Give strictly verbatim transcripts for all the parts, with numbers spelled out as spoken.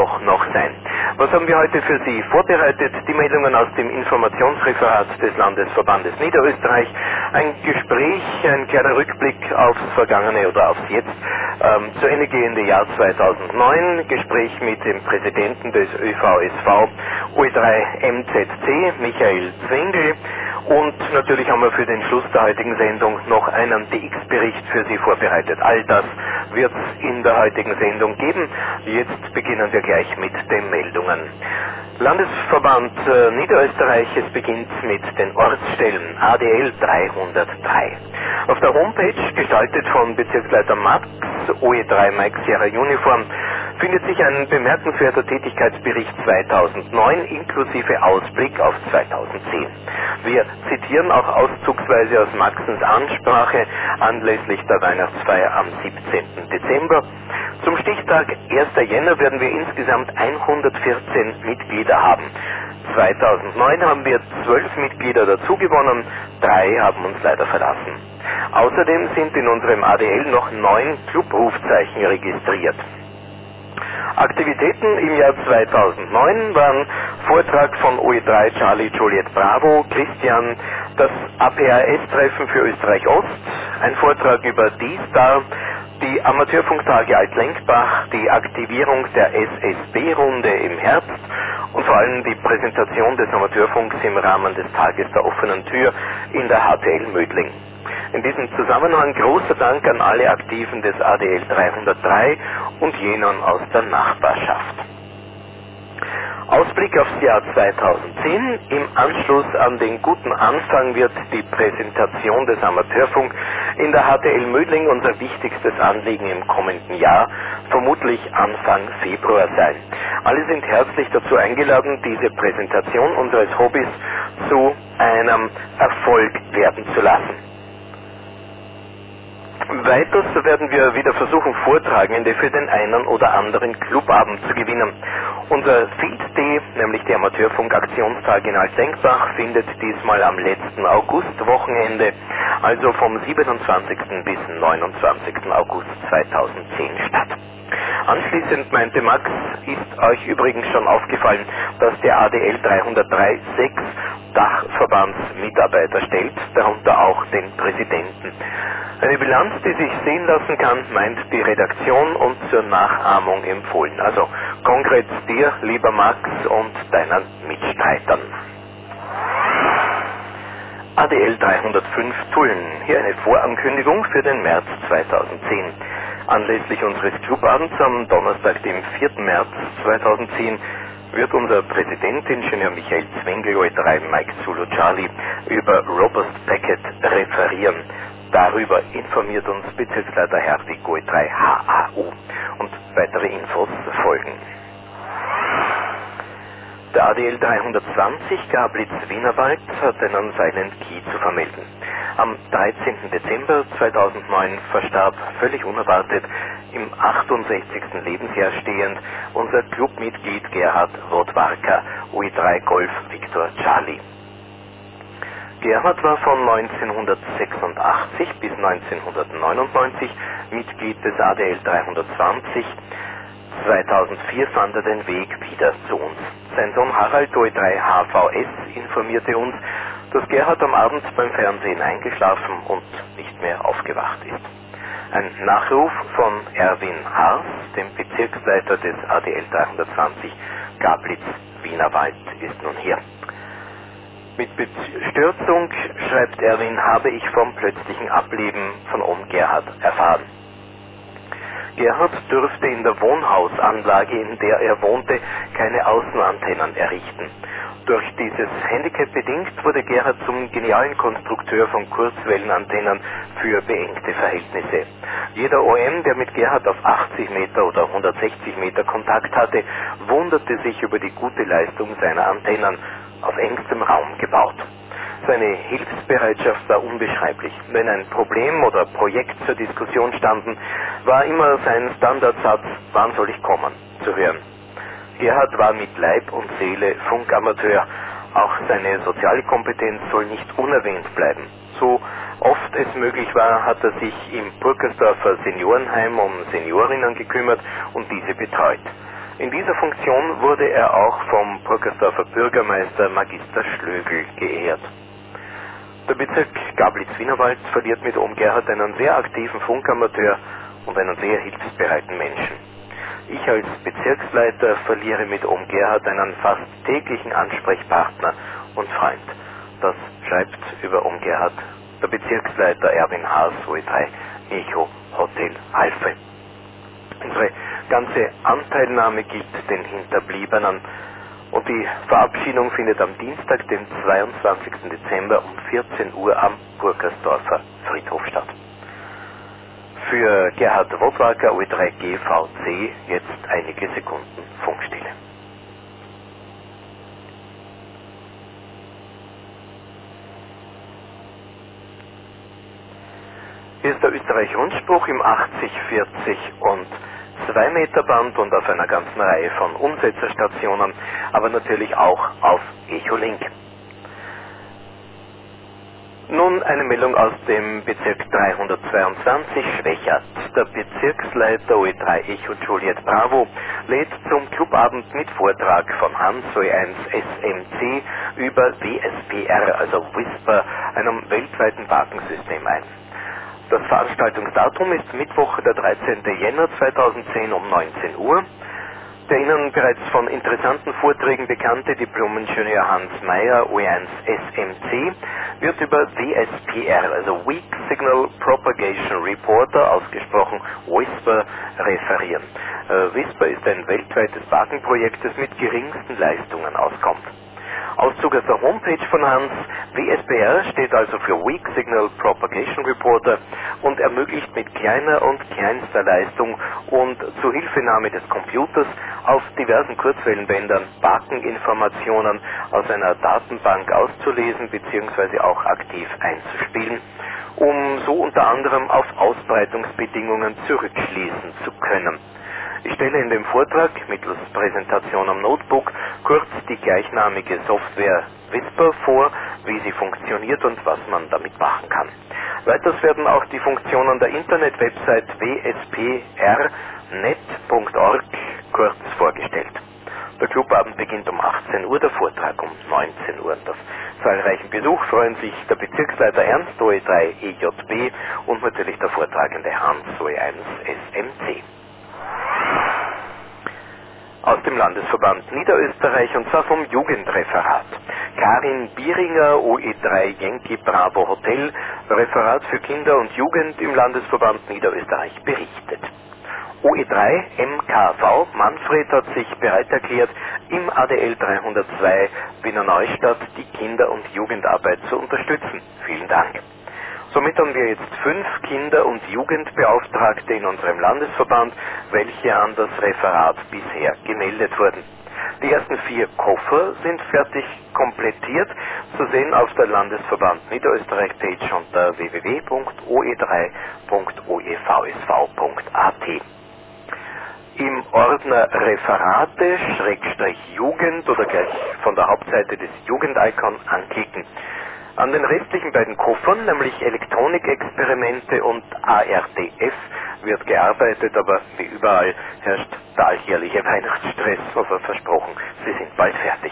auch noch sein. Was haben wir heute für Sie vorbereitet? Die Meldungen aus dem Informationsreferat des Landesverbandes Niederösterreich, ein Gespräch, ein kleiner Rückblick aufs vergangene oder aufs jetzt ähm, zu Ende gehende Jahr zweitausendneun, Gespräch mit dem Präsidenten des Ö V S V O E drei M Z C, Michael Zwengel, und natürlich haben wir für den Schluss der heutigen Sendung noch einen D X-Bericht für Sie vorbereitet. All das wird es in der heutigen Sendung geben. Jetzt beginnen wir gleich mit den Meldungen. Landesverband äh, Niederösterreich, es beginnt mit den Ortsstellen A D L dreihundertdrei. Auf der Homepage, gestaltet von Bezirksleiter Max, O E drei Mike Sierra Uniform, findet sich ein bemerkenswerter Tätigkeitsbericht zweitausendneun inklusive Ausblick auf zweitausendzehn. Wir zitieren auch auszugsweise aus Maxens Ansprache anlässlich der Weihnachtsfeier am siebzehnten Dezember. Zum Stichtag ersten Jänner werden wir insgesamt hundertvierzehn Mitglieder haben. zweitausendneun haben wir zwölf Mitglieder dazugewonnen, drei haben uns leider verlassen. Außerdem sind in unserem A D L noch neun Clubrufzeichen registriert. Aktivitäten im Jahr zweitausendneun waren Vortrag von O E drei Charlie Juliet Bravo, Christian, das A P A S-Treffen für Österreich Ost, ein Vortrag über D-Star, die Amateurfunktage Altlenkbach, die Aktivierung der S S B-Runde im Herbst und vor allem die Präsentation des Amateurfunks im Rahmen des Tages der offenen Tür in der H T L Mödling. In diesem Zusammenhang großer Dank an alle Aktiven des A D L dreihundertdrei und jenen aus der Nachbarschaft. Ausblick aufs Jahr zweitausendzehn. Im Anschluss an den guten Anfang wird die Präsentation des Amateurfunk in der H T L Mödling unser wichtigstes Anliegen im kommenden Jahr, vermutlich Anfang Februar sein. Alle sind herzlich dazu eingeladen, diese Präsentation unseres Hobbys zu einem Erfolg werden zu lassen. Weiters werden wir wieder versuchen, Vortragende für den einen oder anderen Clubabend zu gewinnen. Unser Field Day, nämlich der Amateurfunk-Aktionstag in Altlenkbach, findet diesmal am letzten Augustwochenende, also vom siebenundzwanzigsten bis neunundzwanzigsten August zweitausendzehn statt. Anschließend meinte Max, ist euch übrigens schon aufgefallen, dass der A D L dreihundertdrei sechs Dachverbandsmitarbeiter stellt, darunter auch den Präsidenten. Eine Bilanz, die sich sehen lassen kann, meint die Redaktion und zur Nachahmung empfohlen. Also konkret dir, lieber Max, und deinen Mitstreitern. A D L dreihundertfünf Tulln. Hier eine Vorankündigung für den März zweitausendzehn. Anlässlich unseres Clubabends am Donnerstag, dem vierten März zweitausendzehn, wird unser Präsident, Ingenieur Michael Zwengel, O E drei Mike Zulu Charlie, über Robust Packet referieren. Darüber informiert uns Bezirksleiter Herwig, O E drei H A U. Und weitere Infos folgen. Der A D L dreihundertzwanzig Gablitz-Wienerwald hat einen Silent Key zu vermelden. Am dreizehnten Dezember zweitausendneun verstarb völlig unerwartet, im achtundsechzigsten Lebensjahr stehend, unser Clubmitglied Gerhard Rodwarka, O E drei Golf Victor Charlie. Gerhard war von neunzehnhundertsechsundachtzig bis neunzehnhundertneunundneunzig Mitglied des A D L dreihundertzwanzig. zweitausendvier fand er den Weg wieder zu uns. Sein Sohn Harald, O E drei H V S, informierte uns, dass Gerhard am Abend beim Fernsehen eingeschlafen und nicht mehr aufgewacht ist. Ein Nachruf von Erwin Haas, dem Bezirksleiter des A D L dreihundertzwanzig Gablitz-Wienerwald, ist nun hier. Mit Bestürzung, schreibt Erwin, habe ich vom plötzlichen Ableben von Ohm Gerhard erfahren. Gerhard dürfte in der Wohnhausanlage, in der er wohnte, keine Außenantennen errichten. Durch dieses Handicap bedingt wurde Gerhard zum genialen Konstrukteur von Kurzwellenantennen für beengte Verhältnisse. Jeder O M, der mit Gerhard auf achtzig Meter oder hundertsechzig Meter Kontakt hatte, wunderte sich über die gute Leistung seiner Antennen, auf engstem Raum gebaut. Seine Hilfsbereitschaft war unbeschreiblich. Wenn ein Problem oder Projekt zur Diskussion standen, war immer sein Standardsatz, wann soll ich kommen, zu hören. Gerhard war mit Leib und Seele Funkamateur. Auch seine soziale Kompetenz soll nicht unerwähnt bleiben. So oft es möglich war, hat er sich im Burkersdorfer Seniorenheim um Seniorinnen gekümmert und diese betreut. In dieser Funktion wurde er auch vom Brückersdorfer Bürgermeister Magister Schlögl geehrt. Der Bezirk Gablitz-Wienerwald verliert mit Ohm Gerhard einen sehr aktiven Funkamateur und einen sehr hilfsbereiten Menschen. Ich als Bezirksleiter verliere mit Ohm Gerhard einen fast täglichen Ansprechpartner und Freund. Das schreibt über Ohm Gerhard der Bezirksleiter Erwin Haas, O E drei Echo Hotel Alpha. Unsere ganze Anteilnahme gilt den Hinterbliebenen und die Verabschiedung findet am Dienstag, den zweiundzwanzigsten Dezember um vierzehn Uhr am Burgersdorfer Friedhof statt. Für Gerhard Wodwacker, O E drei G V C, jetzt einige Sekunden Funkstille. Hier ist der Österreich-Rundspruch im achtzig, vierzig und zwei Meter Band und auf einer ganzen Reihe von Umsetzerstationen, aber natürlich auch auf Echolink. Nun eine Meldung aus dem Bezirk dreihundertzweiundzwanzig, Schwächert. Der Bezirksleiter O E drei Echo Juliet Bravo lädt zum Clubabend mit Vortrag von Hans O E eins S M C über W S P R, also Whisper, einem weltweiten Bakensystem ein. Das Veranstaltungsdatum ist Mittwoch, der dreizehnten Jänner zweitausendzehn um neunzehn Uhr. Der Ihnen bereits von interessanten Vorträgen bekannte Diplom-Ingenieur Hans Meyer, O E eins S M C, wird über W S P R, also Weak Signal Propagation Reporter, ausgesprochen Whisper, referieren. Äh, Whisper ist ein weltweites Bakenprojekt, das mit geringsten Leistungen auskommt. Auszug aus der Homepage von Hans: W S P R steht also für Weak Signal Propagation Reporter und ermöglicht mit kleiner und kleinster Leistung und Zuhilfenahme des Computers auf diversen Kurzwellenbändern Bakeninformationen aus einer Datenbank auszulesen bzw. auch aktiv einzuspielen, um so unter anderem auf Ausbreitungsbedingungen zurückschließen zu können. Ich stelle in dem Vortrag mittels Präsentation am Notebook kurz die gleichnamige Software Whisper vor, wie sie funktioniert und was man damit machen kann. Weiters werden auch die Funktionen der Internet-Website w s p r net punkt org kurz vorgestellt. Der Clubabend beginnt um achtzehn Uhr, der Vortrag um neunzehn Uhr. Auf zahlreichen Besuch freuen sich der Bezirksleiter Ernst, O E drei E J B, und natürlich der Vortragende Hans, O E eins S M C. Aus dem Landesverband Niederösterreich, und zwar vom Jugendreferat. Karin Bieringer, O E drei Yankee Bravo Hotel, Referat für Kinder und Jugend im Landesverband Niederösterreich, berichtet. O E drei M K V Manfred hat sich bereit erklärt, im A D L dreihundertzwei Wiener Neustadt die Kinder- und Jugendarbeit zu unterstützen. Vielen Dank. Somit haben wir jetzt fünf Kinder- und Jugendbeauftragte in unserem Landesverband, welche an das Referat bisher gemeldet wurden. Die ersten vier Koffer sind fertig komplettiert, zu sehen auf der Landesverband Niederösterreich-Page unter w w w punkt o e drei punkt o e v s v punkt a t. Im Ordner Referate, Schrägstrich Jugend oder gleich von der Hauptseite des Jugend-Icon anklicken. An den restlichen beiden Koffern, nämlich Elektronikexperimente und A R D F, wird gearbeitet, aber wie überall herrscht der alljährliche Weihnachtsstress, aber versprochen, sie sind bald fertig.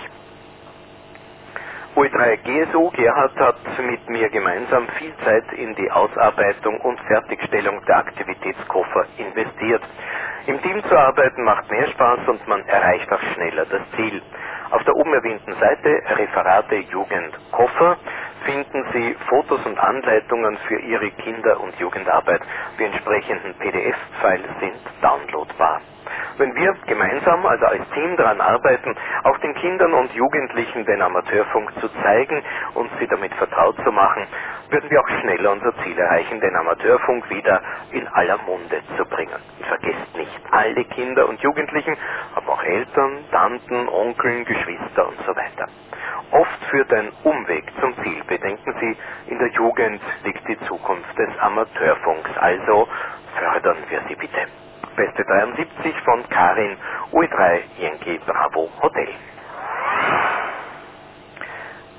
O E drei G S U Gerhard hat mit mir gemeinsam viel Zeit in die Ausarbeitung und Fertigstellung der Aktivitätskoffer investiert. Im Team zu arbeiten macht mehr Spaß und man erreicht auch schneller das Ziel. Auf der oben erwähnten Seite Referate Jugend Koffer finden Sie Fotos und Anleitungen für Ihre Kinder- und Jugendarbeit. Die entsprechenden P D F-Files sind downloadbar. Wenn wir gemeinsam, also als Team, daran arbeiten, auch den Kindern und Jugendlichen den Amateurfunk zu zeigen und sie damit vertraut zu machen, würden wir auch schneller unser Ziel erreichen, den Amateurfunk wieder in aller Munde zu bringen. Und vergesst nicht, alle Kinder und Jugendlichen haben auch Eltern, Tanten, Onkeln, Geschwister und so weiter. Oft führt ein Umweg zum Ziel. Bedenken Sie, in der Jugend liegt die Zukunft des Amateurfunks. Also fördern wir sie bitte. Beste dreiundsiebzig von Karin, O E drei Yankee Bravo Hotel.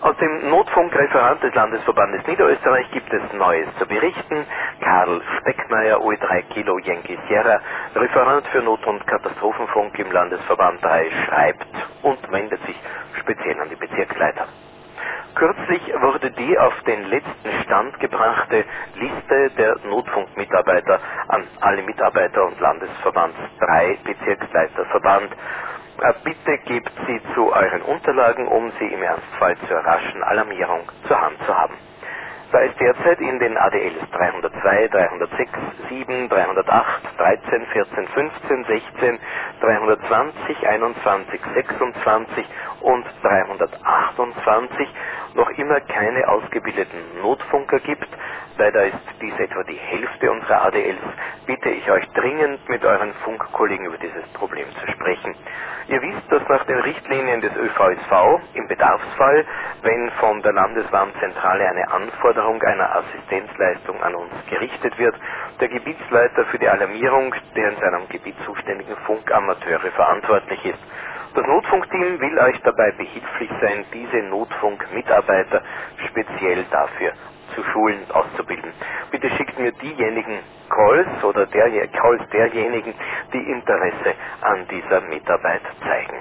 Aus dem Notfunkreferat des Landesverbandes Niederösterreich gibt es Neues zu berichten. Karl Speckmeier, O E drei Kilo Yankee Sierra, Referat für Not- und Katastrophenfunk im Landesverband drei, schreibt und wendet sich speziell an die Bezirksleiter. Kürzlich wurde die auf den letzten Stand gebrachte Liste der Notfunkmitarbeiter an alle Mitarbeiter und Landesverbands drei Bezirksleiter verbannt. Bitte gebt sie zu euren Unterlagen, um sie im Ernstfall zur raschen Alarmierung zur Hand zu haben. Da es derzeit in den A D Ls dreihundertzwei, dreihundertsechs, sieben, dreihundertacht, dreizehn, vierzehn, fünfzehn, sechzehn, dreihundertzwanzig, einundzwanzig, sechsundzwanzig und dreihundertachtundzwanzig noch immer keine ausgebildeten Notfunker gibt, leider ist dies etwa die Hälfte unserer A D Ls, bitte ich euch dringend mit euren Funkkollegen über dieses Problem zu sprechen. Ihr wisst, dass nach den Richtlinien des Ö V S V im Bedarfsfall, wenn von der Landeswarnzentrale eine Anforderung einer Assistenzleistung an uns gerichtet wird, der Gebietsleiter für die Alarmierung der in seinem Gebiet zuständigen Funkamateure verantwortlich ist. Das Notfunkteam will euch dabei behilflich sein, diese Notfunkmitarbeiter speziell dafür zu schulen und auszubilden. Bitte schickt mir diejenigen Calls oder der, Calls derjenigen, die Interesse an dieser Mitarbeit zeigen.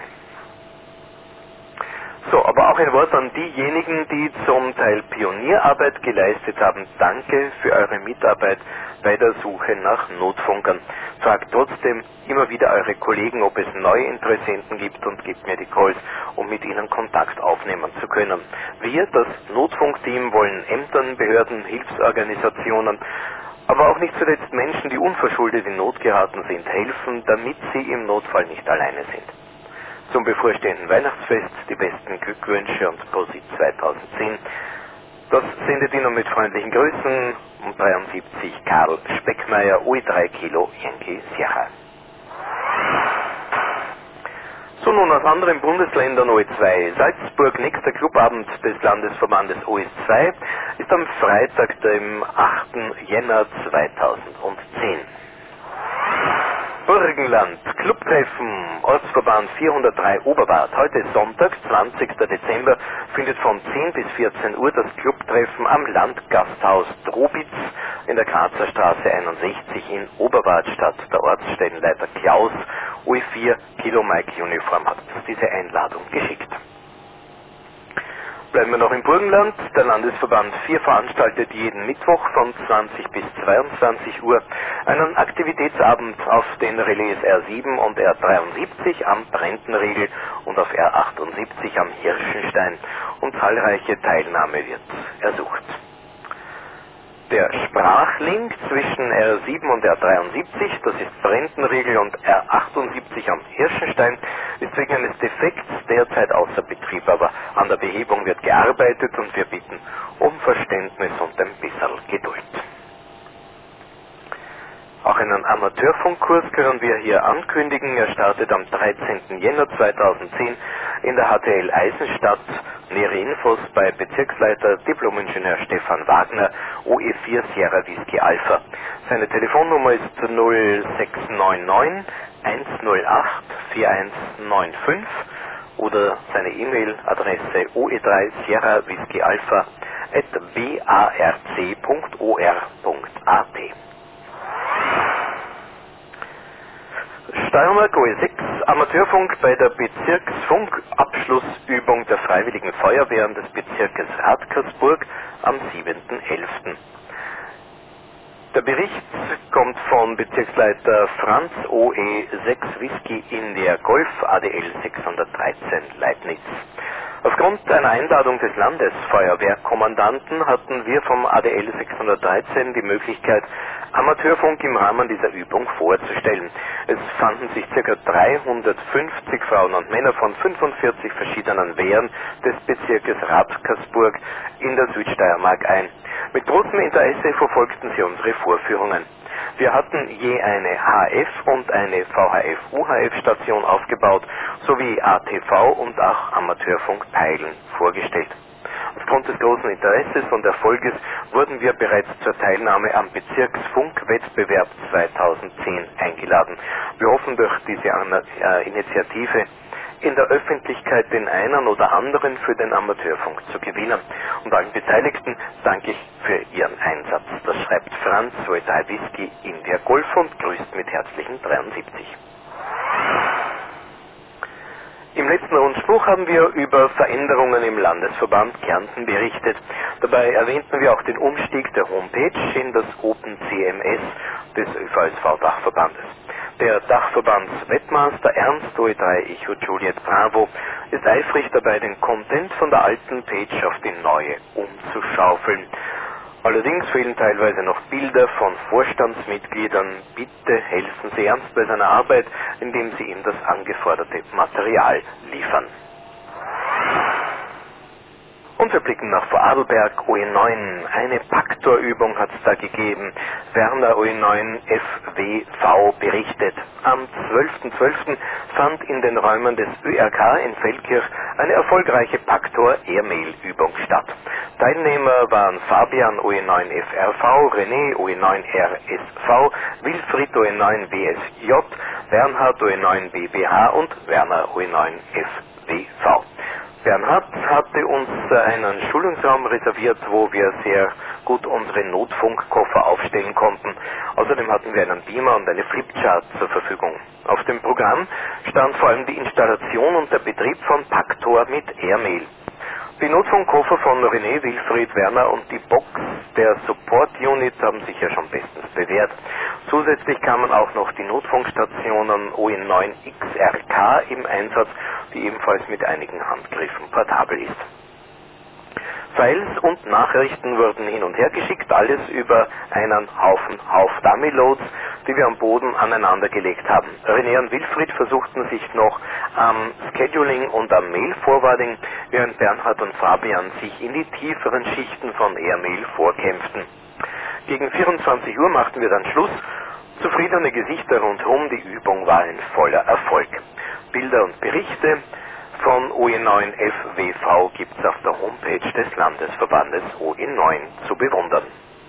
So, aber auch ein Wort an diejenigen, die zum Teil Pionierarbeit geleistet haben. Danke für eure Mitarbeit bei der Suche nach Notfunkern. Fragt trotzdem immer wieder eure Kollegen, ob es neue Interessenten gibt und gebt mir die Calls, um mit ihnen Kontakt aufnehmen zu können. Wir, das Notfunkteam, wollen Ämtern, Behörden, Hilfsorganisationen, aber auch nicht zuletzt Menschen, die unverschuldet in Not geraten sind, helfen, damit sie im Notfall nicht alleine sind. Zum bevorstehenden Weihnachtsfest die besten Glückwünsche und Posit zweitausendzehn. Das sendet Ihnen mit freundlichen Grüßen um dreiundsiebzig Karl Speckmeier, O E drei Kilo Yankee Sierra. So, nun aus anderen Bundesländern O E zwei. Salzburg, nächster Clubabend des Landesverbandes O S zwei, ist am Freitag, dem achten Jänner zweitausendzehn. Burgenland, Clubtreffen, Ortsverband vierhundertdrei Oberbad. Heute ist Sonntag, zwanzigster Dezember, findet von zehn bis vierzehn Uhr das Clubtreffen am Landgasthaus Drobitz in der Grazer Straße einundsechzig in Oberbad statt. Der Ortsstellenleiter Klaus, O E vier Kilo Mike Uniform, hat uns diese Einladung geschickt. Bleiben wir noch im Burgenland. Der Landesverband vier veranstaltet jeden Mittwoch von zwanzig bis zweiundzwanzig Uhr einen Aktivitätsabend auf den Relais R sieben und R dreiundsiebzig am Brentenriegel und auf R achtundsiebzig am Hirschenstein, und zahlreiche Teilnahme wird ersucht. Der Sprachlink zwischen R sieben und R dreiundsiebzig, das ist Brentenriegel und R achtundsiebzig am Hirschenstein, ist wegen eines Defekts derzeit außer Betrieb, aber an der Behebung wird gearbeitet und wir bitten um Verständnis und ein bisschen Geduld. Auch einen Amateurfunkkurs können wir hier ankündigen. Er startet am dreizehnten Jänner zweitausendzehn in der H T L Eisenstadt. Nähere Infos bei Bezirksleiter Diplomingenieur Stefan Wagner, O E vier Sierra Whisky Alpha. Seine Telefonnummer ist null sechs neun neun eins null acht vier eins neun fünf oder seine E-Mail-Adresse O E drei Sierra Whisky Alpha at barc punkt o r punkt a t. Steiermark O E sechs, Amateurfunk bei der Bezirksfunkabschlussübung der Freiwilligen Feuerwehren des Bezirkes Radkersburg am siebten elften Der Bericht kommt von Bezirksleiter Franz O E sechs Whisky India Golf A D L sechshundertdreizehn Leibniz. Aufgrund einer Einladung des Landesfeuerwehrkommandanten hatten wir vom A D L sechshundertdreizehn die Möglichkeit, Amateurfunk im Rahmen dieser Übung vorzustellen. Es fanden sich ca. dreihundertfünfzig Frauen und Männer von fünfundvierzig verschiedenen Wehren des Bezirkes Radkersburg in der Südsteiermark ein. Mit großem Interesse verfolgten sie unsere Vorführungen. Wir hatten je eine H F und eine V H F-U H F-Station aufgebaut, sowie A T V und auch Amateurfunkpeilen vorgestellt. Aufgrund des großen Interesses und Erfolges wurden wir bereits zur Teilnahme am Bezirksfunkwettbewerb zweitausendzehn eingeladen. Wir hoffen, durch diese äh, Initiative in der Öffentlichkeit den einen oder anderen für den Amateurfunk zu gewinnen. Und allen Beteiligten danke ich für ihren Einsatz. Das schreibt Franz Voitai Whisky India Golf und grüßt mit herzlichen dreiundsiebzig. Im letzten Rundspruch haben wir über Veränderungen im Landesverband Kärnten berichtet. Dabei erwähnten wir auch den Umstieg der Homepage in das Open C M S des Ö V S V-Dachverbandes. Der Dachverbands-Webmaster Ernst O E drei Echo Juliet Bravo ist eifrig dabei, den Content von der alten Page auf die neue umzuschaufeln. Allerdings fehlen teilweise noch Bilder von Vorstandsmitgliedern. Bitte helfen Sie Ernst bei seiner Arbeit, indem Sie ihm das angeforderte Material liefern. Und wir blicken nach Vorarlberg, O E neun. Eine Paktorübung hat es da gegeben. Werner O E neun F W V berichtet. Am zwölften zwölften fand in den Räumen des Ö R K in Feldkirch eine erfolgreiche Paktor-Airmail-Übung statt. Teilnehmer waren Fabian O E neun F R V, René O E neun R S V, Wilfried O E neun B S J, Bernhard O E neun B B H und Werner O E neun F W V. Bernhard hatte uns einen Schulungsraum reserviert, wo wir sehr gut unsere Notfunkkoffer aufstellen konnten. Außerdem hatten wir einen Beamer und eine Flipchart zur Verfügung. Auf dem Programm stand vor allem die Installation und der Betrieb von Paktor mit Airmail. Die Notfunkkoffer von René, Wilfried, Werner und die Box der Support Unit haben sich ja schon bestens bewährt. Zusätzlich kamen auch noch die Notfunkstationen O E neun X R K im Einsatz, die ebenfalls mit einigen Handgriffen portabel ist. Files und Nachrichten wurden hin und her geschickt, alles über einen Haufen Hauf-Dummy-Loads, die wir am Boden aneinandergelegt haben. René und Wilfried versuchten sich noch am Scheduling und am Mail-Forwarding, während Bernhard und Fabian sich in die tieferen Schichten von Airmail vorkämpften. Gegen vierundzwanzig Uhr machten wir dann Schluss. Zufriedene Gesichter rundherum, die Übung war ein voller Erfolg. Bilder und Berichte von O E neun F W V gibt es auf der Homepage des Landesverbandes O E neun zu bewundern.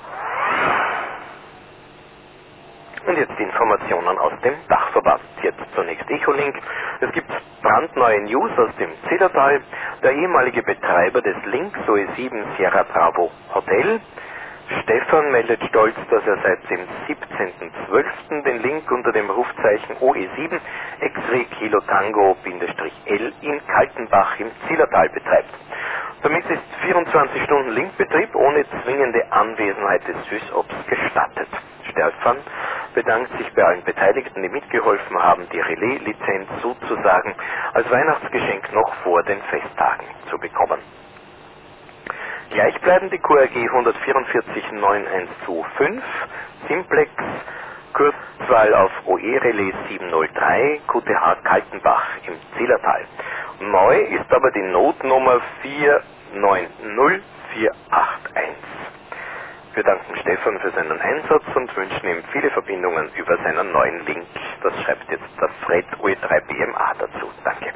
Und jetzt Informationen aus dem Dachverband. Jetzt zunächst Echolink. Es gibt brandneue News aus dem Zillertal. Der ehemalige Betreiber des Links O E sieben Sierra Bravo Hotel, Stefan, meldet stolz, dass er seit dem siebzehnten zwölften den Link unter dem Rufzeichen O E sieben X-Ray Kilo Tango-L in Kaltenbach im Zillertal betreibt. Damit ist vierundzwanzig Stunden Linkbetrieb ohne zwingende Anwesenheit des SysOps gestattet. Stefan bedankt sich bei allen Beteiligten, die mitgeholfen haben, die Relais-Lizenz sozusagen als Weihnachtsgeschenk noch vor den Festtagen zu bekommen. Gleich bleiben die Q R G eins vier vier neun eins zwei fünf, Simplex, Kurzwahl auf O E-Relais sieben null drei, Q T H Kaltenbach im Zillertal. Neu ist aber die Notnummer vier neun null vier acht eins. Wir danken Stefan für seinen Einsatz und wünschen ihm viele Verbindungen über seinen neuen Link. Das schreibt jetzt das Fred O E drei B M A dazu. Danke.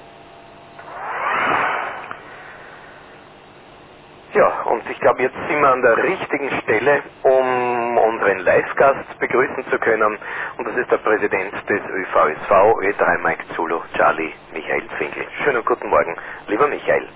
Ja, und ich glaube, jetzt sind wir an der richtigen Stelle, um unseren Live-Gast begrüßen zu können. Und das ist der Präsident des Ö V S V, Ö E drei Mike Zulu, Charlie, Michael Zwingli. Schönen guten Morgen, lieber Michael.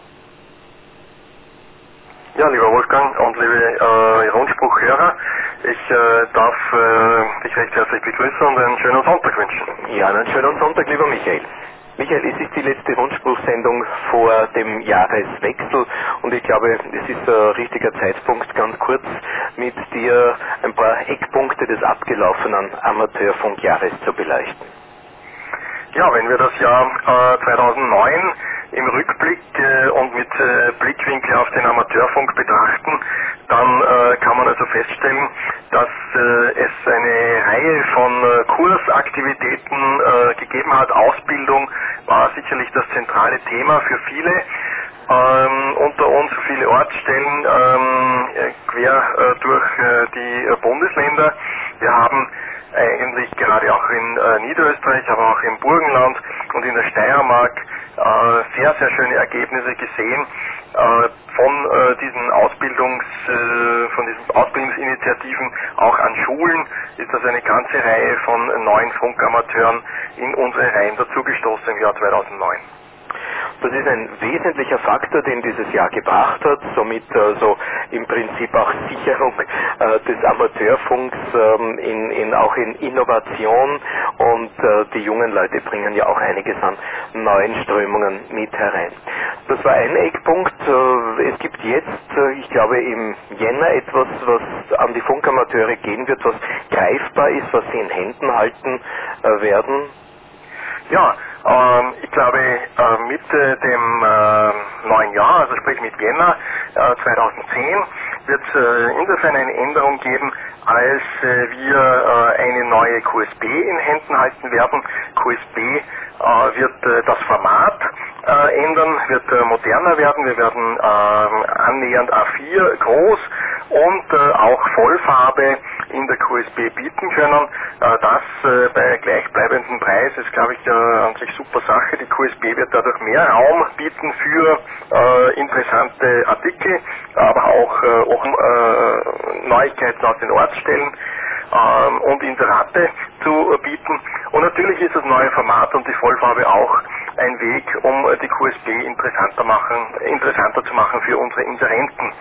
Ja, lieber Wolfgang und liebe äh, Rundspruchhörer, ich äh, darf äh, dich recht herzlich begrüßen und einen schönen Sonntag wünschen. Ja, einen schönen Sonntag, lieber Michael. Michael, es ist die letzte Rundspruchsendung vor dem Jahreswechsel und ich glaube, es ist ein richtiger Zeitpunkt, ganz kurz mit dir ein paar Eckpunkte des abgelaufenen Amateurfunkjahres zu beleuchten. Ja, wenn wir das Jahr äh, zweitausendneun im Rückblick äh, und mit äh, Blickwinkel auf den Amateurfunk betrachten, dann äh, kann man also feststellen, dass äh, es eine Reihe von äh, Kursaktivitäten äh, gegeben hat. Ausbildung war sicherlich das zentrale Thema für viele. Ähm, unter uns viele Ortsstellen ähm, quer äh, durch äh, die äh, Bundesländer. Wir haben eigentlich gerade auch in äh, Niederösterreich, aber auch im Burgenland und in der Steiermark äh, sehr, sehr schöne Ergebnisse gesehen. Äh, von äh, diesen Ausbildungs, äh, von diesen Ausbildungsinitiativen auch an Schulen ist also eine ganze Reihe von neuen Funkamateuren in unsere Reihen dazugestoßen im Jahr zweitausendneun. Das ist ein wesentlicher Faktor, den dieses Jahr gebracht hat, somit also im Prinzip auch Sicherung äh, des Amateurfunks ähm, in, in, auch in Innovation, und äh, die jungen Leute bringen ja auch einiges an neuen Strömungen mit herein. Das war ein Eckpunkt. Äh, es gibt jetzt, äh, ich glaube im Jänner, etwas, was an die Funkamateure gehen wird, was greifbar ist, was sie in Händen halten äh, werden. Ja, ähm, ich glaube, äh, mit äh, dem äh, neuen Jahr, also sprich mit Jänner äh, zweitausendzehn, wird es äh, insofern eine Änderung geben, als äh, wir äh, eine neue Q S B in Händen halten werden. Q S B äh, wird äh, das Format äh, ändern, wird äh, moderner werden. Wir werden äh, annähernd A vier groß und äh, auch Vollfarbe in der Q S B bieten können. Äh, das äh, bei gleichbleibendem Preis ist, glaube ich, äh, an sich super Sache. Die Q S B wird dadurch mehr Raum bieten für äh, interessante Artikel, aber auch, äh, auch äh, Neuigkeiten aus den Ortsstellen ähm, und Inserate zu bieten. Und natürlich ist das neue Format und die Vollfarbe auch ein Weg, um die Q S B interessanter, machen, interessanter zu machen für unsere Inserenten.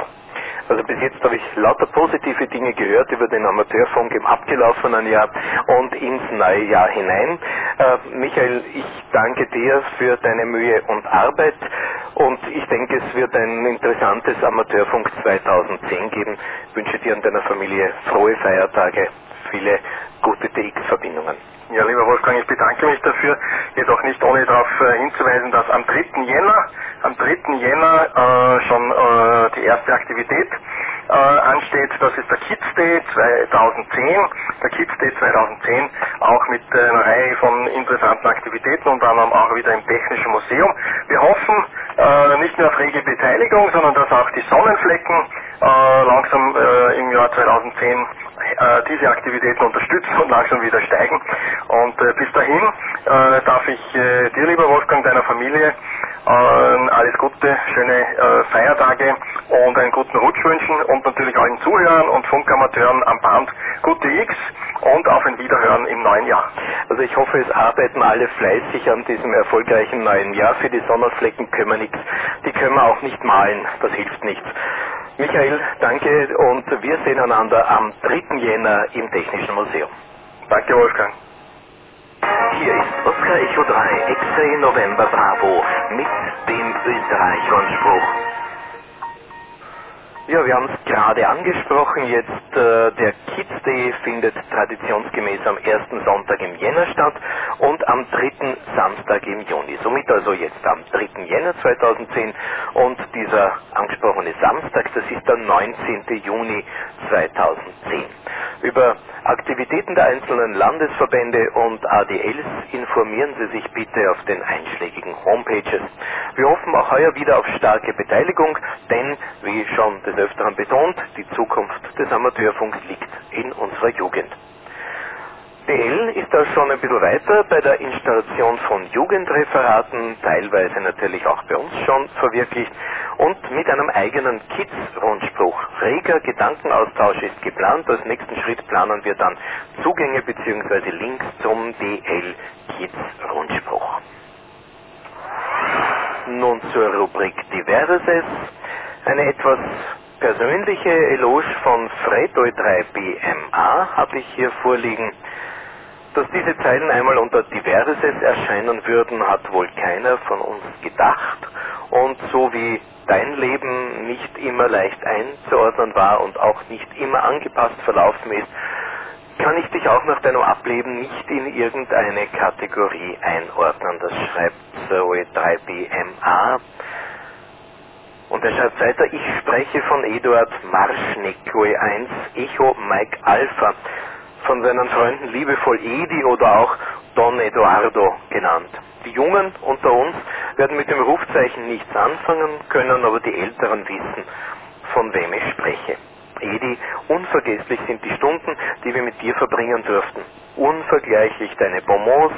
Also bis jetzt habe ich lauter positive Dinge gehört über den Amateurfunk im abgelaufenen Jahr und ins neue Jahr hinein. Äh, Michael, ich danke dir für deine Mühe und Arbeit, und ich denke, es wird ein interessantes Amateurfunk zweitausendzehn geben. Ich wünsche dir und deiner Familie frohe Feiertage, viele gute T X-Verbindungen. Ja, lieber Wolfgang, ich bedanke mich dafür, jedoch nicht ohne darauf äh, hinzuweisen, dass am dritten Jänner, am dritten Jänner äh, schon äh, die erste Aktivität äh, ansteht. Das ist der Kids Day zweitausendzehn, der Kids Day zweitausendzehn, auch mit äh, einer Reihe von interessanten Aktivitäten, unter anderem auch wieder im Technischen Museum. Wir hoffen äh, nicht nur auf rege Beteiligung, sondern dass auch die Sonnenflecken äh, langsam äh, im Jahr zweitausendzehn äh, diese Aktivitäten unterstützen und langsam wieder steigen. Und äh, bis dahin äh, darf ich äh, dir, lieber Wolfgang, deiner Familie äh, alles Gute, schöne äh, Feiertage und einen guten Rutsch wünschen, und natürlich allen Zuhörern und Funkamateuren am Band gute X und auf ein Wiederhören im neuen Jahr. Also ich hoffe, es arbeiten alle fleißig an diesem erfolgreichen neuen Jahr. Für die Sonnenflecken können wir nichts, die können wir auch nicht malen, das hilft nichts. Michael, danke, und wir sehen einander am dritten Jänner im Technischen Museum. Danke, Wolfgang. Hier ist Oscar Echo drei, X-Ray November Bravo mit dem Österreich-Rundspruch. Ja, wir haben es gerade angesprochen, jetzt äh, der Kids Day findet traditionsgemäß am ersten Sonntag im Jänner statt und am dritten Samstag im Juni. Somit also jetzt am dritten Jänner zweitausendzehn, und dieser angesprochene Samstag, das ist der neunzehnten Juni zweitausendzehn. Über Aktivitäten der einzelnen Landesverbände und A D Ls informieren Sie sich bitte auf den einschlägigen Homepages. Wir hoffen auch heuer wieder auf starke Beteiligung, denn, wie schon des Öfteren betont, die Zukunft des Amateurfunks liegt in unserer Jugend. D L ist da schon ein bisschen weiter bei der Installation von Jugendreferaten, teilweise natürlich auch bei uns schon verwirklicht, und mit einem eigenen Kids-Rundspruch. Reger Gedankenaustausch ist geplant. Als nächsten Schritt planen wir dann Zugänge bzw. Links zum D L Kids-Rundspruch. Nun zur Rubrik Diverses. Eine etwas persönliche Eloge von Fredo drei B M A habe ich hier vorliegen. Dass diese Zeilen einmal unter Diverses erscheinen würden, hat wohl keiner von uns gedacht. Und so wie dein Leben nicht immer leicht einzuordnen war und auch nicht immer angepasst verlaufen ist, kann ich dich auch nach deinem Ableben nicht in irgendeine Kategorie einordnen. Das schreibt Zoe drei B M A. Und er schreibt weiter: Ich spreche von Eduard Marschnick, O E eins, Echo Mike Alpha, von seinen Freunden liebevoll Edi oder auch Don Eduardo genannt. Die Jungen unter uns werden mit dem Rufzeichen nichts anfangen können, aber die Älteren wissen, von wem ich spreche. Edi, unvergesslich sind die Stunden, die wir mit dir verbringen durften. Unvergleichlich deine Bonbons,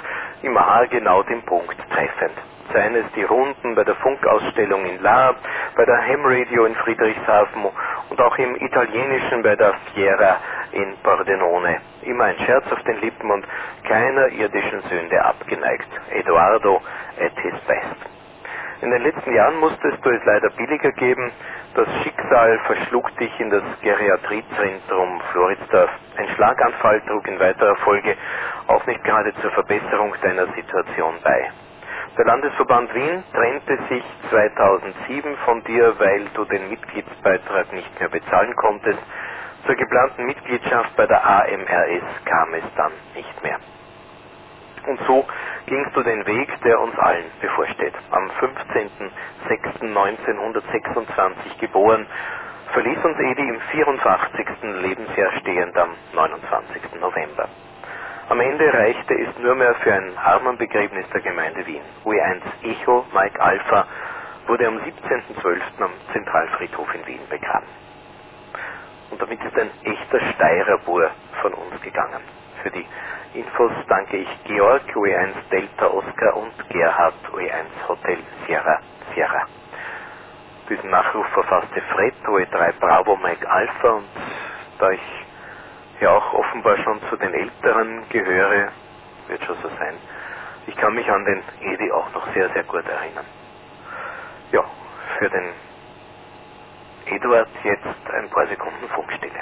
immer haargenau den Punkt treffend. Seien es die Runden bei der Funkausstellung in Lahr, bei der Ham Radio in Friedrichshafen und auch im Italienischen bei der Fiera in Pordenone. Immer ein Scherz auf den Lippen und keiner irdischen Sünde abgeneigt. Eduardo at his best. In den letzten Jahren musstest du es leider billiger geben. Das Schicksal verschlug dich in das Geriatriezentrum Floridsdorf. Ein Schlaganfall trug in weiterer Folge auch nicht gerade zur Verbesserung deiner Situation bei. Der Landesverband Wien trennte sich zweitausendsieben von dir, weil du den Mitgliedsbeitrag nicht mehr bezahlen konntest. Zur geplanten Mitgliedschaft bei der A M R S kam es dann nicht mehr. Und so gingst du den Weg, der uns allen bevorsteht. Am fünfzehnten sechsten neunzehnhundertsechsundzwanzig geboren, verließ uns Edi im vierundachtzigsten Lebensjahr stehend am neunundzwanzigsten November. Am Ende reichte es nur mehr für ein Armenbegräbnis der Gemeinde Wien. U E eins Echo Mike Alpha wurde am siebzehnten zwölften am Zentralfriedhof in Wien begraben. Und damit ist ein echter Steirerbur von uns gegangen. Für die Infos danke ich Georg, U E eins Delta Oscar und Gerhard, U E eins Hotel Sierra Sierra. Diesen Nachruf verfasste Fred, U E drei Bravo Mike Alpha, und da ich ja auch offenbar schon zu den Älteren gehöre, wird schon so sein, ich kann mich an den Edi auch noch sehr, sehr gut erinnern. Ja, für den Eduard jetzt ein paar Sekunden Funkstille.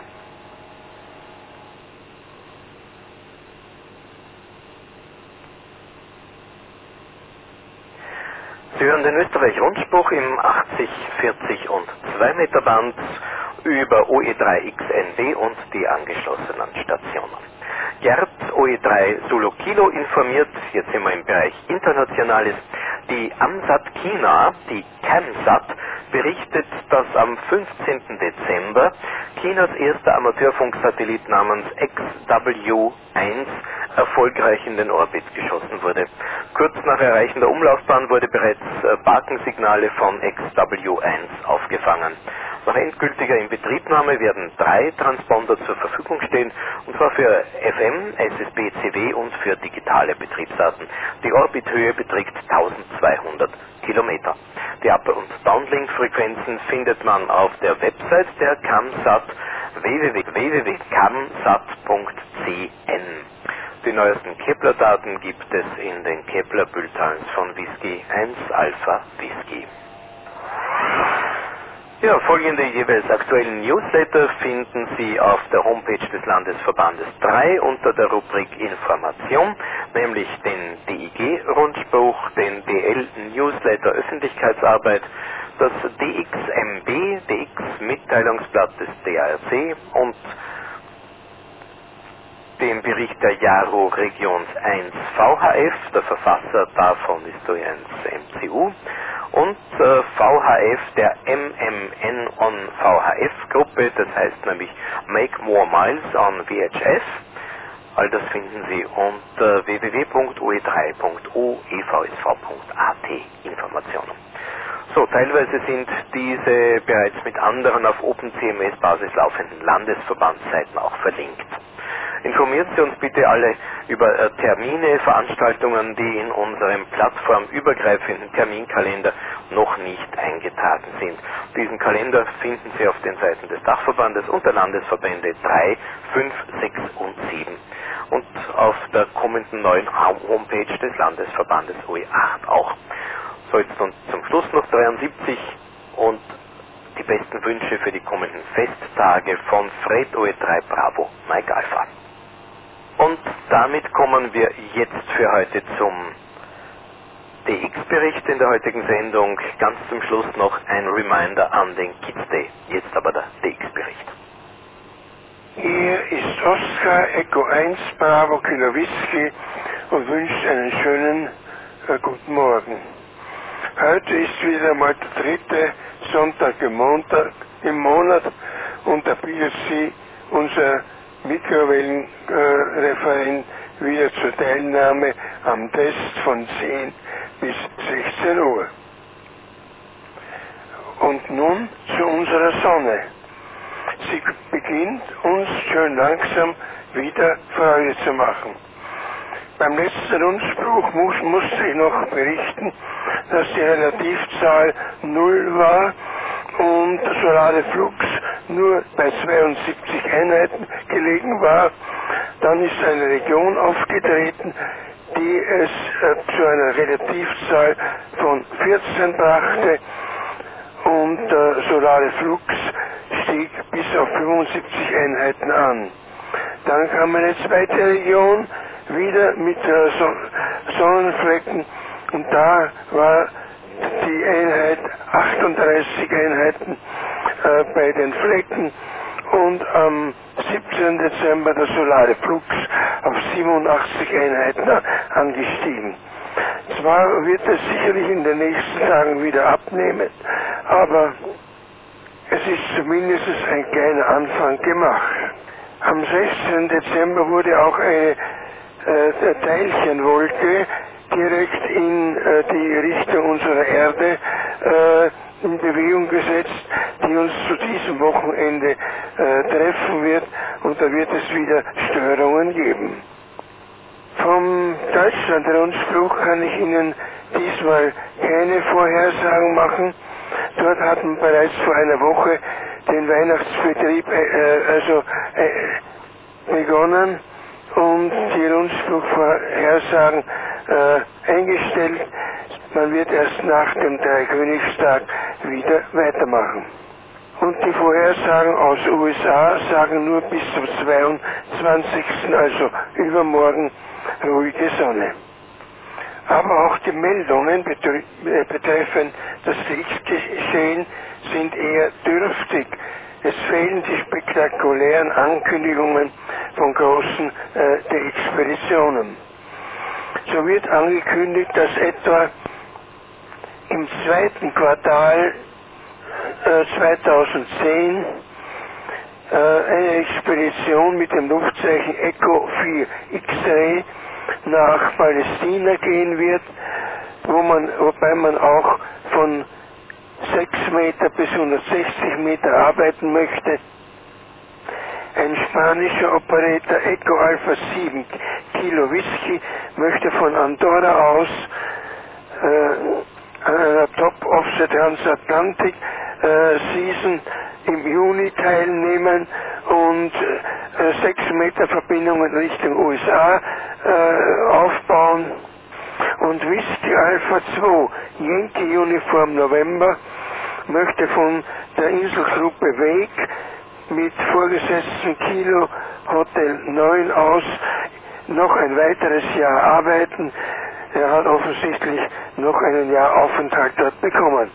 Sie hören den Österreich-Rundspruch im achtzig, vierzig und zwei Meter Band über O E drei X N B und die angeschlossenen Stationen. Gerd, O E drei Solo Kilo, informiert, jetzt sind wir im Bereich Internationales, die Amsat China, die CamSat, berichtet, dass am fünfzehnten Dezember Chinas erster Amateurfunksatellit namens X W eins erfolgreich in den Orbit geschossen wurde. Kurz nach Erreichen der Umlaufbahn wurde bereits Bakensignale von X W eins aufgefangen. Nach endgültiger Inbetriebnahme werden drei Transponder zur Verfügung stehen, und zwar für F M, S S B C W und für digitale Betriebsdaten. Die Orbithöhe beträgt eintausendzweihundert Kilometer. Die Up- und Downlink-Frequenzen findet man auf der Website der CamSat w w w punkt camsat punkt c n. Die neuesten Kepler-Daten gibt es in den Kepler-Bulletins von Whisky eins Alpha Whisky. Ja, folgende jeweils aktuellen Newsletter finden Sie auf der Homepage des Landesverbandes drei unter der Rubrik Information, nämlich den D I G-Rundspruch, den D L-Newsletter Öffentlichkeitsarbeit, das D X M B, D X-Mitteilungsblatt des D A R C und den Bericht der Jaro Regions eins V H F, der Verfasser davon ist U E eins M C U, und äh, V H F der M M N on V H F-Gruppe, das heißt nämlich Make More Miles on V H F. All das finden Sie unter w w w punkt u e drei punkt o e v s v punkt a t Informationen. So, teilweise sind diese bereits mit anderen auf OpenCMS-Basis laufenden Landesverbandsseiten auch verlinkt. Informieren Sie uns bitte alle über äh, Termine, Veranstaltungen, die in unserem plattformübergreifenden Terminkalender noch nicht eingetragen sind. Diesen Kalender finden Sie auf den Seiten des Dachverbandes und der Landesverbände drei, fünf, sechs und sieben und auf der kommenden neuen Homepage des Landesverbandes O E acht auch. So, jetzt und zum Schluss noch dreiundsiebzig und die besten Wünsche für die kommenden Festtage von Fred O E drei Bravo Mike Alpha. Und damit kommen wir jetzt für heute zum D X-Bericht in der heutigen Sendung. Ganz zum Schluss noch ein Reminder an den Kids Day. Jetzt aber der D X-Bericht. Hier ist Oscar Echo eins Bravo Kilo Whisky und wünscht einen schönen äh, guten Morgen. Heute ist wieder mal der dritte Sonntag im, Montag, im Monat und da bietet Sie unser Mikrowellenreferent äh, wieder zur Teilnahme am Test von zehn bis sechzehn Uhr. Und nun zu unserer Sonne. Sie beginnt uns schön langsam wieder Freude zu machen. Beim letzten Rundspruch muss, musste ich noch berichten, dass die Relativzahl null war und der solare Flux nur bei zweiundsiebzig Einheiten gelegen war. Dann ist eine Region aufgetreten, die es äh, zu einer Relativzahl von vierzehn brachte und der solare Flux stieg bis auf fünfundsiebzig Einheiten an. Dann kam eine zweite Region, wieder mit äh, Son- Sonnenflecken, und da war die Einheit achtunddreißig Einheiten äh, bei den Flecken und am siebzehnten Dezember der solare Flux auf siebenundachtzig Einheiten angestiegen. Zwar wird es sicherlich in den nächsten Tagen wieder abnehmen, aber es ist zumindest ein kleiner Anfang gemacht. Am sechzehnten Dezember wurde auch eine äh, Teilchenwolke direkt in äh, die Richtung unserer Erde äh, in Bewegung gesetzt, die uns zu diesem Wochenende äh, treffen wird, und da wird es wieder Störungen geben. Vom Deutschland-Rundspruch kann ich Ihnen diesmal keine Vorhersagen machen. Dort hatten bereits vor einer Woche den Weihnachtsbetrieb äh, also äh, begonnen und die Rundspruchvorhersagen äh, eingestellt. Man wird erst nach dem Dreikönigstag wieder weitermachen. Und die Vorhersagen aus U S A sagen nur bis zum zweiundzwanzigsten, also übermorgen, ruhige Sonne. Aber auch die Meldungen betreffend das Kriegsgeschehen sind eher dürftig. Es fehlen die spektakulären Ankündigungen von großen äh, Expeditionen. So wird angekündigt, dass etwa im zweiten Quartal äh, zweitausendzehn äh, eine Expedition mit dem Luftzeichen Echo vier X-Ray nach Palästina gehen wird, wo man, wobei man auch von sechs Meter bis hundertsechzig Meter arbeiten möchte. Ein spanischer Operator Echo Alpha sieben Kilo Whisky möchte von Andorra aus äh, an einer Top of the Transatlantic äh, Season im Juni teilnehmen und äh, sechs Meter Verbindungen Richtung U S A äh, aufbauen. Und Whisky Alpha zwei Yankee Uniform November möchte von der Inselgruppe Wake mit vorgesetzten Kilo Hotel neun aus noch ein weiteres Jahr arbeiten. Er hat offensichtlich noch einen Jahr Aufenthalt dort bekommen.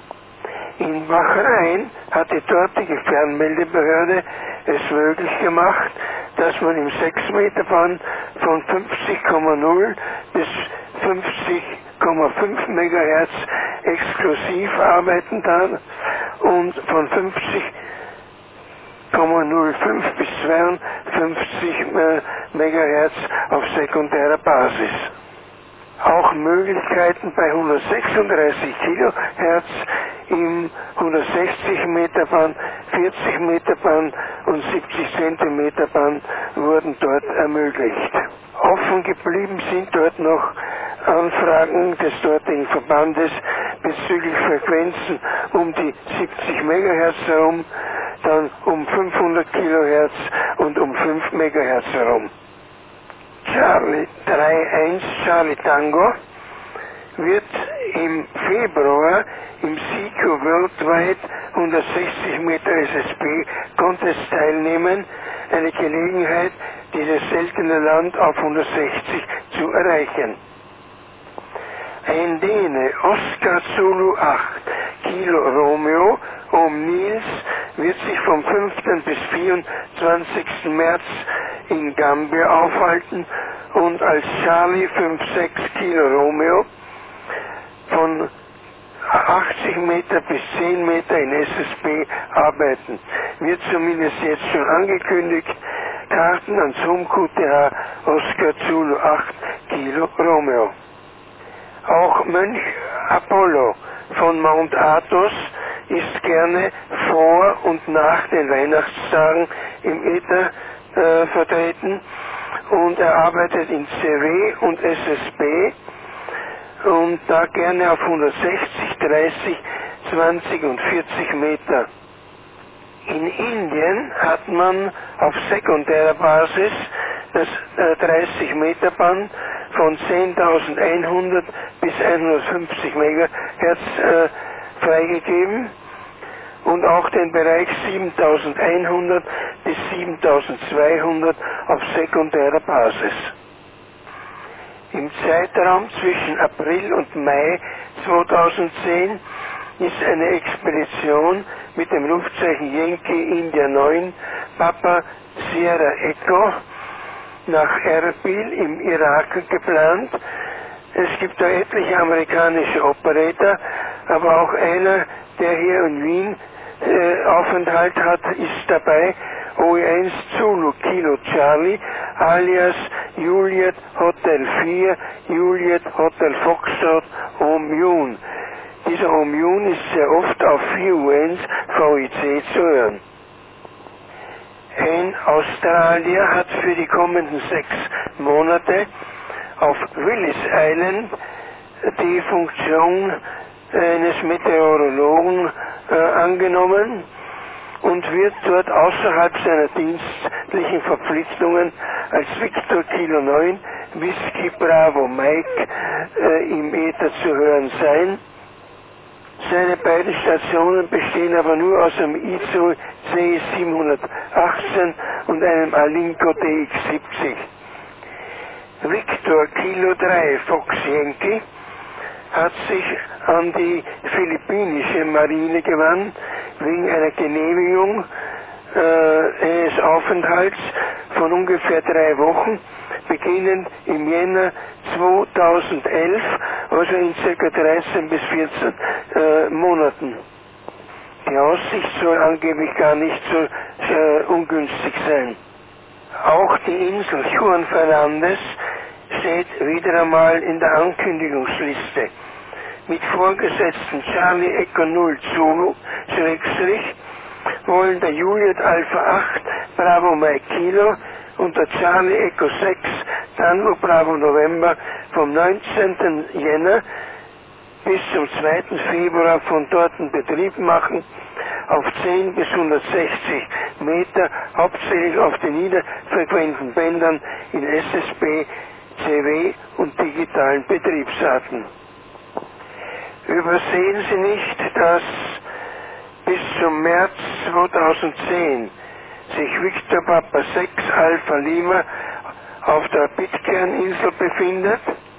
In Bahrain hat die dortige Fernmeldebehörde es möglich gemacht, dass man im sechs Meter Band von fünfzig Komma null bis fünfzig Komma fünf Megahertz exklusiv arbeiten kann und von fünfzig Komma null fünf bis zweiundfünfzig Megahertz auf sekundärer Basis. Auch Möglichkeiten bei hundertsechsunddreißig Kilohertz im hundertsechzig Meter Band, vierzig Meter Band und siebzig Zentimeter Band wurden dort ermöglicht. Offen geblieben sind dort noch Anfragen des dortigen Verbandes bezüglich Frequenzen um die siebzig Megahertz herum, dann um fünfhundert Kilohertz und um fünf Megahertz herum. Charlie drei eins Charlie Tango wird im Februar im C Q Worldwide hundertsechzig Meter S S P Contest teilnehmen, eine Gelegenheit, dieses seltene Land auf hundertsechzig zu erreichen. Ein Däne, Oscar Zulu acht Kilo Romeo um Nils, wird sich vom fünften bis vierundzwanzigsten März in Gambia aufhalten und als Charlie fünf sechs Kilo Romeo von achtzig Meter bis zehn Meter in S S P arbeiten. Wird zumindest jetzt schon angekündigt. Karten an Zoom Q T H Oscar Zulu acht Kilo Romeo. Auch Mönch Apollo von Mount Athos ist gerne vor und nach den Weihnachtstagen im Äther äh, vertreten und er arbeitet in C W und S S B und da gerne auf hundertsechzig, dreißig, zwanzig und vierzig Meter. In Indien hat man auf sekundärer Basis das äh, dreißig Meter Band von zehntausendeinhundert bis hundertfünfzig Megahertz äh, freigegeben und auch den Bereich siebentausendeinhundert bis siebentausendzweihundert auf sekundärer Basis. Im Zeitraum zwischen April und Mai zweitausendzehn ist eine Expedition mit dem Rufzeichen Yankee India neun Papa Sierra Echo nach Erbil im Irak geplant. Es gibt da etliche amerikanische Operator, aber auch einer, der hier in Wien äh, Aufenthalt hat, ist dabei, O E eins Zulu Kilo Charlie alias Juliet Hotel vier, Juliet Hotel Foxtrot Omjun. Dieser Omjun ist sehr oft auf vier U eins V I C zu hören. Ein Australier hat für die kommenden sechs Monate auf Willis Island die Funktion eines Meteorologen äh, angenommen und wird dort außerhalb seiner dienstlichen Verpflichtungen als Victor Kilo neun Whisky Bravo Mike äh, im Äther zu hören sein. Seine beiden Stationen bestehen aber nur aus einem I S O C siebenhundertachtzehn und einem Alinco D X siebzig. Victor Kilo drei Fox Yankee hat sich an die philippinische Marine gewandt wegen einer Genehmigung äh, eines Aufenthalts von ungefähr drei Wochen, beginnend im Jänner zweitausendelf, also in ca. dreizehn bis vierzehn äh, Monaten. Die Aussicht soll angeblich gar nicht so äh, ungünstig sein. Auch die Insel Juan Fernandez steht wieder einmal in der Ankündigungsliste. Mit vorgesetzten Charlie Echo null Zulu, Schrägstrich, wollen der Juliet Alpha acht Bravo Mike Kilo und der Charlie Echo sechs Tango Bravo November vom neunzehnten Jänner bis zum zweiten Februar von dort einen Betrieb machen auf zehn bis hundertsechzig Meter, hauptsächlich auf den niederfrequenten Bändern in S S B, C W und digitalen Betriebsarten. Übersehen Sie nicht, dass bis zum März zweitausendzehn sich Victor Papa sechs Alpha Lima auf der Pitcairn-Insel befindet.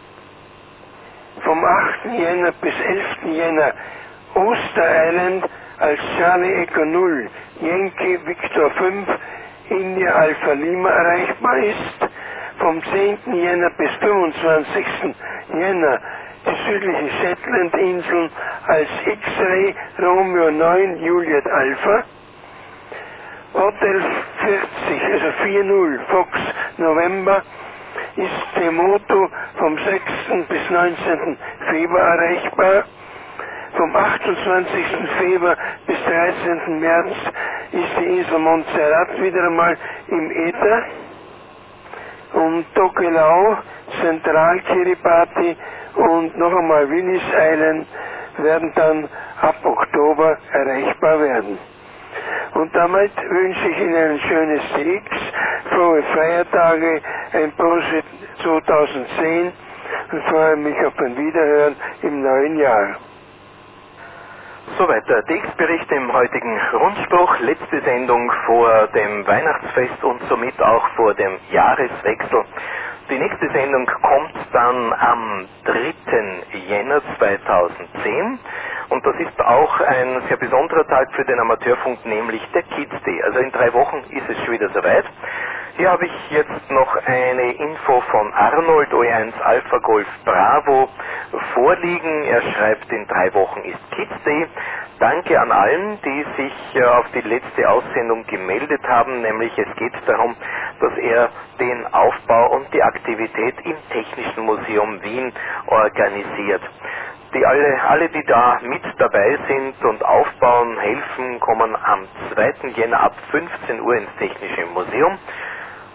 Vom achten Jänner bis elften Jänner Oster Island als Charlie Echo null Yankee Victor fünf India Alpha Lima erreichbar ist. Vom zehnten Jänner bis fünfundzwanzigsten Jänner die südlichen Shetland-Inseln als X-Ray Romeo neun Juliet Alpha. Hotel vierzig, also vier null Fox November, ist Temoto vom sechsten bis neunzehnten Februar erreichbar. Vom achtundzwanzigsten Februar bis dreizehnten März ist die Insel Montserrat wieder einmal im Äther. Und Tokelau, Zentral-Kiribati und noch einmal Willis Island werden dann ab Oktober erreichbar werden. Und damit wünsche ich Ihnen ein schönes T X, frohe Feiertage, ein Prosit zweitausendzehn und freue mich auf ein Wiederhören im neuen Jahr. Soweit der Textbericht im heutigen Rundspruch, letzte Sendung vor dem Weihnachtsfest und somit auch vor dem Jahreswechsel. Die nächste Sendung kommt dann am dritten Jänner zweitausendzehn und das ist auch ein sehr besonderer Tag für den Amateurfunk, nämlich der Kids Day. Also in drei Wochen ist es schon wieder soweit. Hier habe ich jetzt noch eine Info von Arnold O E eins Alpha Golf Bravo vorliegen. Er schreibt, in drei Wochen ist Kids Day. Danke an allen, die sich auf die letzte Aussendung gemeldet haben, nämlich es geht darum, dass er den Aufbau und die Aktivität im Technischen Museum Wien organisiert. Die alle, alle, die da mit dabei sind und aufbauen, helfen, kommen am zweiten Jänner ab fünfzehn Uhr ins Technische Museum.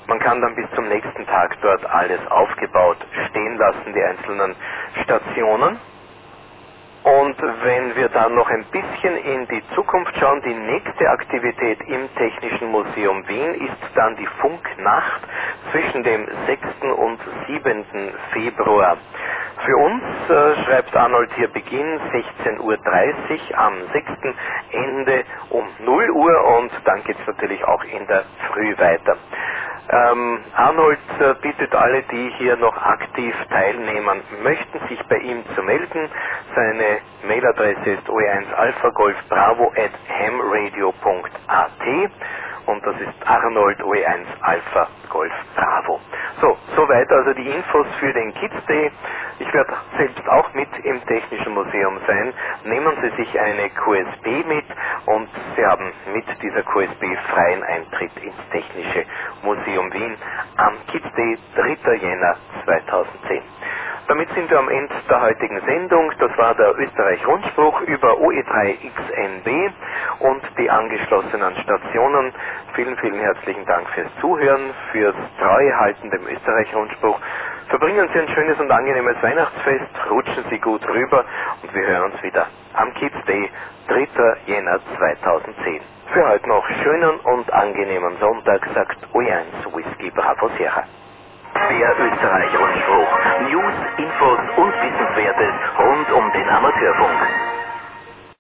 Man kann dann bis zum nächsten Tag dort alles aufgebaut stehen lassen, die einzelnen Stationen. Und wenn wir dann noch ein bisschen in die Zukunft schauen, die nächste Aktivität im Technischen Museum Wien ist dann die Funknacht zwischen dem sechsten und siebenten Februar. Für uns äh, schreibt Arnold hier Beginn sechzehn Uhr dreißig, am sechsten Ende um null Uhr und dann geht es natürlich auch in der Früh weiter. Ähm, Arnold äh, bittet alle, die hier noch aktiv teilnehmen möchten, sich bei ihm zu melden. Seine Mailadresse ist o e eins alpha golf bravo at hamradio punkt a t und das ist Arnold o e eins alpha golf bravo. So, soweit also die Infos für den Kids Day. Ich werde selbst auch mit im Technischen Museum sein. Nehmen Sie sich eine Q S B mit und Sie haben mit dieser Q S B freien Eintritt ins Technische Museum Wien am Kids Day, dritter Jänner zweitausendzehn. Damit sind wir am Ende der heutigen Sendung. Das war der Österreich-Rundspruch über O E drei X N B und die angeschlossenen Stationen. Vielen, vielen herzlichen Dank fürs Zuhören, fürs Treuhalten dem Österreich-Rundspruch. Verbringen Sie ein schönes und angenehmes Weihnachtsfest, rutschen Sie gut rüber und wir hören uns wieder am Kids Day, dritter Jänner zweitausendzehn. Für heute noch schönen und angenehmen Sonntag, sagt O E eins Whisky Bravo Sierra. Der Österreich-Rundspruch. News, Infos und Wissenswertes rund um den Amateurfunk.